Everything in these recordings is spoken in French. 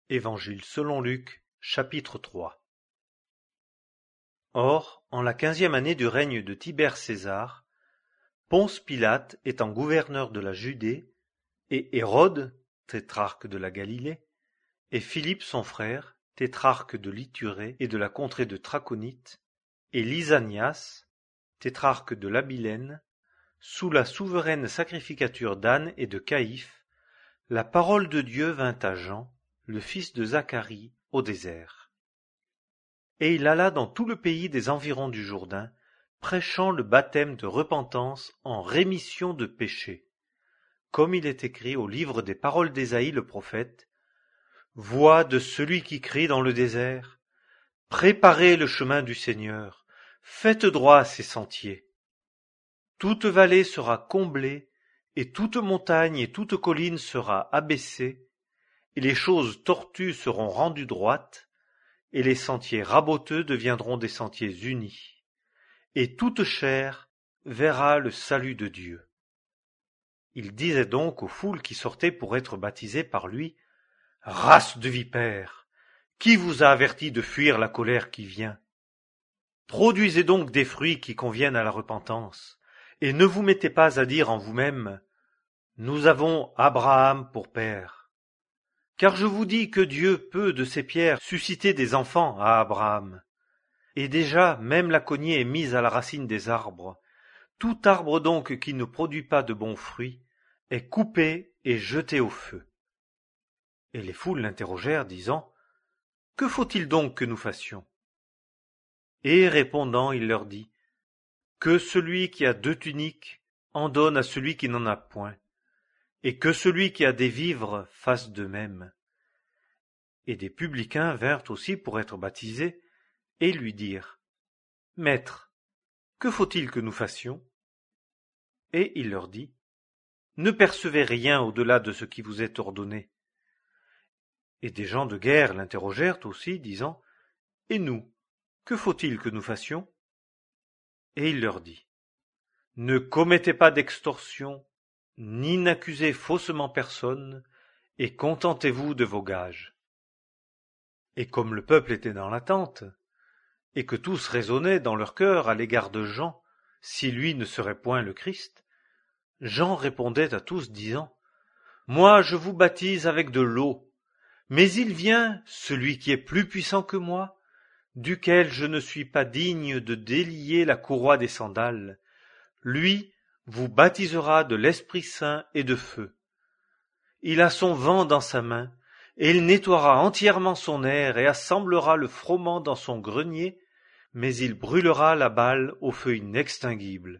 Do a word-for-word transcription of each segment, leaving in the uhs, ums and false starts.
Évangile selon Luc, chapitre trois. Or, en la quinzième année du règne de Tibère César, Ponce Pilate étant gouverneur de la Judée, et Hérode, tétrarque de la Galilée, et Philippe son frère, tétrarque de l'Ithurée et de la contrée de Traconite, et Lysanias, tétrarque de l'Abilène, sous la souveraine sacrificature d'Anne et de Caïphe, la parole de Dieu vint à Jean, le fils de Zacharie, au désert. Et il alla dans tout le pays des environs du Jourdain, prêchant le baptême de repentance en rémission de péchés, comme il est écrit au livre des paroles d'Ésaïe le prophète, « Voix de celui qui crie dans le désert, préparez le chemin du Seigneur, faites droit ses sentiers. Toute vallée sera comblée, et toute montagne et toute colline sera abaissée, et les choses tortues seront rendues droites, et les sentiers raboteux deviendront des sentiers unis, et toute chair verra le salut de Dieu. » Il disait donc aux foules qui sortaient pour être baptisées par lui, « Race de vipères, qui vous a averti de fuir la colère qui vient? Produisez donc des fruits qui conviennent à la repentance, et ne vous mettez pas à dire en vous-même, « Nous avons Abraham pour père. » Car je vous dis que Dieu peut de ces pierres susciter des enfants à Abraham. Et déjà même la cognée est mise à la racine des arbres. Tout arbre donc qui ne produit pas de bons fruits est coupé et jeté au feu. Et les foules l'interrogèrent, disant, « Que faut-il donc que nous fassions ?» Et répondant, il leur dit, « Que celui qui a deux tuniques en donne à celui qui n'en a point, et que celui qui a des vivres fasse de même. » Et des publicains vinrent aussi pour être baptisés, et lui dirent, « Maître, que faut-il que nous fassions ?» Et il leur dit, « Ne percevez rien au-delà de ce qui vous est ordonné. » Et des gens de guerre l'interrogèrent aussi, disant, « Et nous, que faut-il que nous fassions ?» Et il leur dit, « Ne commettez pas d'extorsion, ni n'accusez faussement personne, et contentez-vous de vos gages. » Et comme le peuple était dans l'attente, et que tous raisonnaient dans leur cœur à l'égard de Jean, si lui ne serait point le Christ, Jean répondait à tous, disant, « Moi je vous baptise avec de l'eau, mais il vient, celui qui est plus puissant que moi, duquel je ne suis pas digne de délier la courroie des sandales. Lui vous baptisera de l'Esprit Saint et de feu. Il a son vent dans sa main, et il nettoiera entièrement son aire et assemblera le froment dans son grenier, mais il brûlera la balle au feu inextinguible. »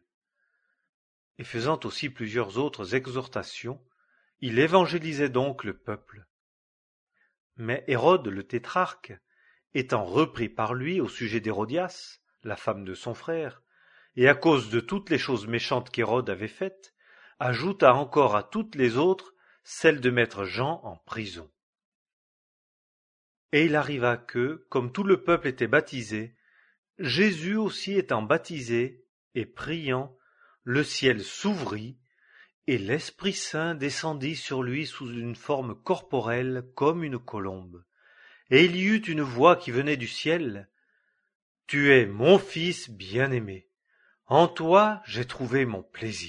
Et faisant aussi plusieurs autres exhortations, il évangélisait donc le peuple. Mais Hérode le tétrarque, étant repris par lui au sujet d'Hérodias, la femme de son frère, et à cause de toutes les choses méchantes qu'Hérode avait faites, ajouta encore à toutes les autres celle de mettre Jean en prison. Et il arriva que, comme tout le peuple était baptisé, Jésus aussi étant baptisé et priant, le ciel s'ouvrit, et l'Esprit Saint descendit sur lui sous une forme corporelle comme une colombe. Et il y eut une voix qui venait du ciel, « Tu es mon Fils bien-aimé, en toi j'ai trouvé mon plaisir. »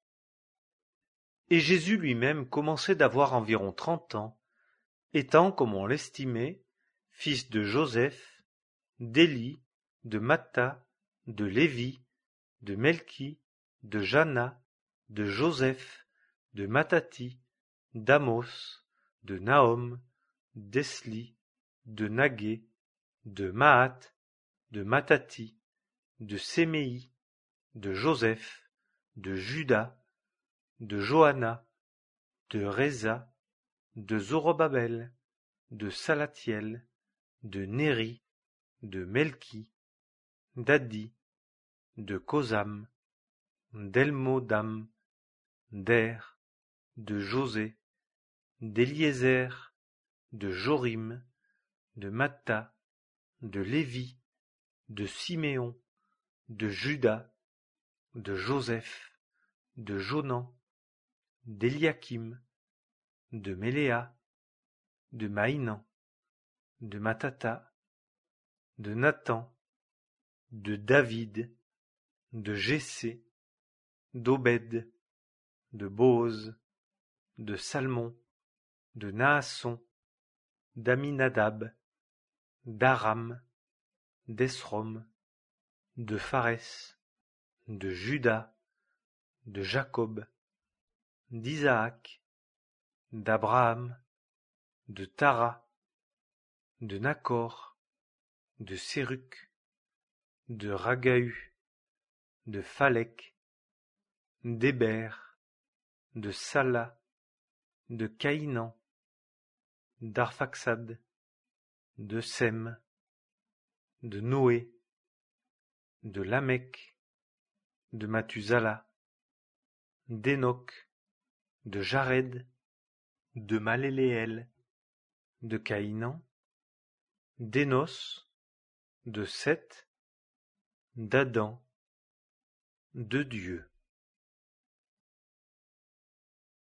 Et Jésus lui-même commençait d'avoir environ trente ans, étant, comme on l'estimait, fils de Joseph, d'Élie, de Matha, de Lévi, de Melchi, de Jana, de Joseph, de Mattati, d'Amos, de Nahom, d'Esli, de Nagué, de Mahat, de Mattati, de Séméi, de Joseph, de Juda, de Johanna, de Réza, de Zorobabel, de Salatiel, de Néri, de Melchi, d'Addi, de Kosam, d'Elmodam, d'Er, de José, d'Éliézer, de Jorim, de Matta, de Lévi, de Siméon, de Juda, de Joseph, de Jonan, d'Éliakim, de Méléa, de Maïnan, de Matata, de Nathan, de David, de Jessé, d'Obed, de Bose, de Salmon, de Naasson, d'Aminadab, d'Aram, d'Esrom, de Pharès, de Juda, de Jacob, d'Isaac, d'Abraham, de Tara, de Nacor, de Séruc, de Ragahu, de Phalec, d'Héber, de Sala, de Caïnan, d'Arphaxad, de Sem, de Noé, de Lamech, de Mathusala, d'Enoch, de Jared, de Maléléel, de Caïnan, d'Énos, de Seth, d'Adam, de Dieu.